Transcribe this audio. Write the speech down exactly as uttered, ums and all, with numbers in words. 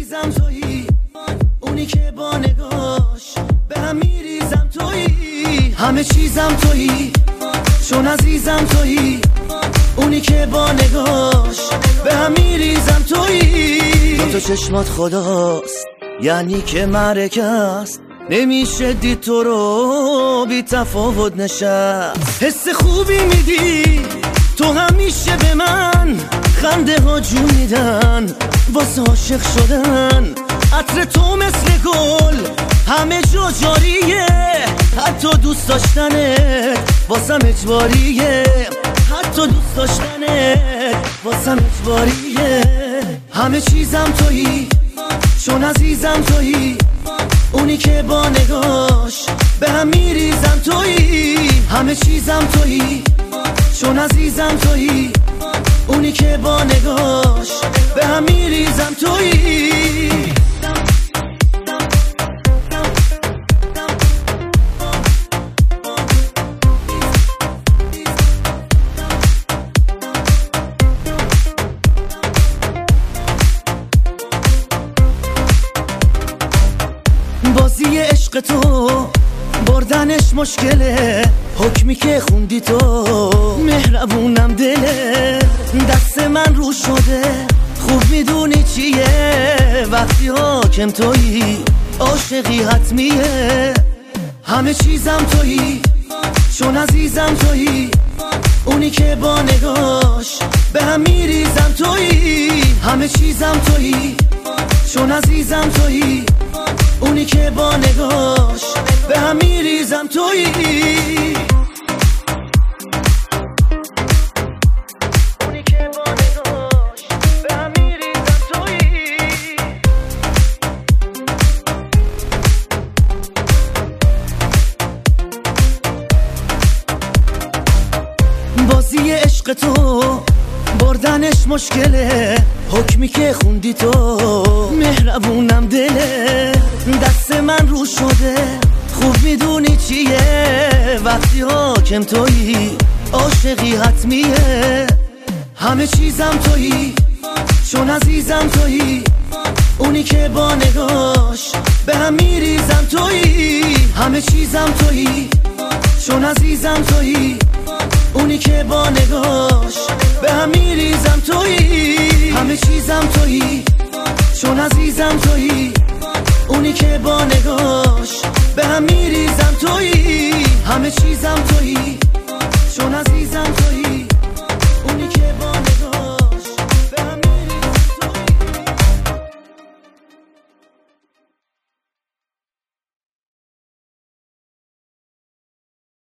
عزیزم تویی، اونی که با نگاش به هم میریزم تویی، همه چیزم تویی، چون عزیزم تویی، اونی که با نگاش به هم میریزم تویی. دو تا چشمات خداست، یعنی که مرکه است، نمیشه دید تو رو بی تفاوت نشست. حس خوبی میدی تو، همیشه به من خنده ها جون میدن واسه عاشق شدن. عطر تو مثل گل همه جا جاریه، حتی دوست داشتنت واسم اجباریه، حتی دوست داشتنت واسم اجباریه. همه چیزم تویی، چون عزیزم تویی، اونی که با نگاش به هم میریزم تویی، همه چیزم تویی، چون عزیزم تویی، اونی که با نگاش به هم میریزم تویی. بازی عشق تو بردنش مشکله، حکمی که خوندی تو مهربونم دله، دست من رو شده خوب میدونی چیه، وقتی حاکم تویی عاشقی حتمیه. همه چیزم تویی، چون عزیزم تویی، اونی که با نگاش به هم میریزم تویی، همه چیزم تویی، چون عزیزم تویی، اونی که با نگاش به هم میریزم تویی. اونی که با نگاش به هم میریزم تویی. بازی عشق تو بردنش مشکله، حکمی که خوندی تو مهربونم دله، دست من رو شده خوب میدونی چیه، وقتی حاکم تویی عاشقی حتمیه. همه چیزم تویی، چون عزیزم تویی، اونی که با نگاش به هم میریزم تویی، همه چیزم تویی، چون عزیزم تویی، اونی که با نگاش به هم میریزم تویی. همه چیزم تویی، چون عزیزم تویی، اونی که با نگاش به هم میریزم تویی، همه چیزم تویی، چون عزیزم تویی.